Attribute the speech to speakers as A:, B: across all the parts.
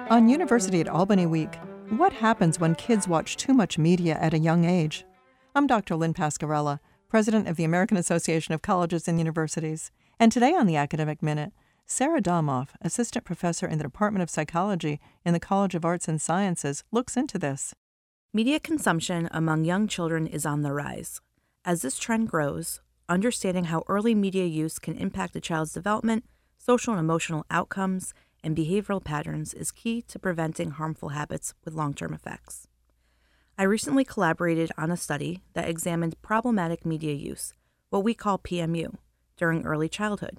A: On University at Albany Week, what happens when kids watch too much media at a young age? I'm Dr. Lynn Pascarella, president of the American Association of Colleges and Universities. And today on the Academic Minute, Sarah Domoff, assistant professor in the Department of Psychology in the College of Arts and Sciences, looks into this.
B: Media consumption among young children is on the rise. As this trend grows, understanding how early media use can impact a child's development, social and emotional outcomes, and behavioral patterns is key to preventing harmful habits with long-term effects. I recently collaborated on a study that examined problematic media use, what we call PMU, during early childhood.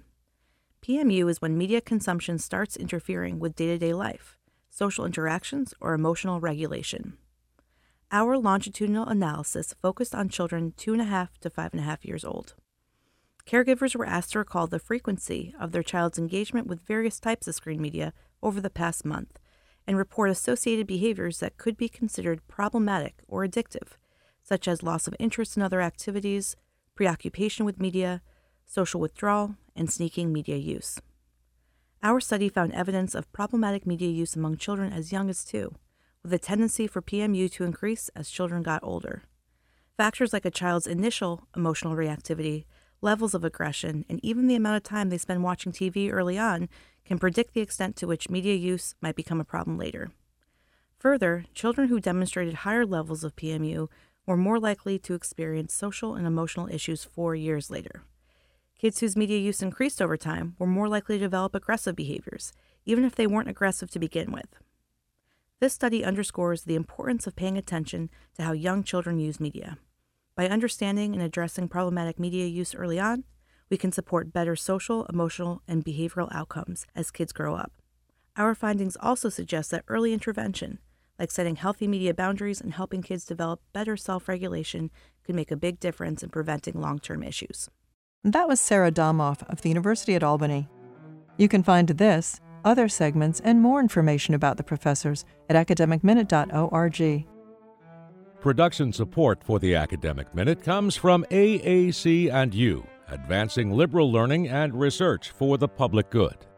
B: PMU is when media consumption starts interfering with day-to-day life, social interactions, or emotional regulation. Our longitudinal analysis focused on children 2.5 to 5.5 years old. Caregivers were asked to recall the frequency of their child's engagement with various types of screen media over the past month and report associated behaviors that could be considered problematic or addictive, such as loss of interest in other activities, preoccupation with media, social withdrawal, and sneaking media use. Our study found evidence of problematic media use among children as young as 2, with a tendency for PMU to increase as children got older. Factors like a child's initial emotional reactivity, levels of aggression, and even the amount of time they spend watching TV early on can predict the extent to which media use might become a problem later. Further, children who demonstrated higher levels of PMU were more likely to experience social and emotional issues 4 years later. Kids whose media use increased over time were more likely to develop aggressive behaviors, even if they weren't aggressive to begin with. This study underscores the importance of paying attention to how young children use media. By understanding and addressing problematic media use early on, we can support better social, emotional, and behavioral outcomes as kids grow up. Our findings also suggest that early intervention, like setting healthy media boundaries and helping kids develop better self-regulation, could make a big difference in preventing long-term issues.
A: That was Sarah Domoff of the University at Albany. You can find this, other segments, and more information about the professors at academicminute.org.
C: Production support for the Academic Minute comes from AAC&U, advancing liberal learning and research for the public good.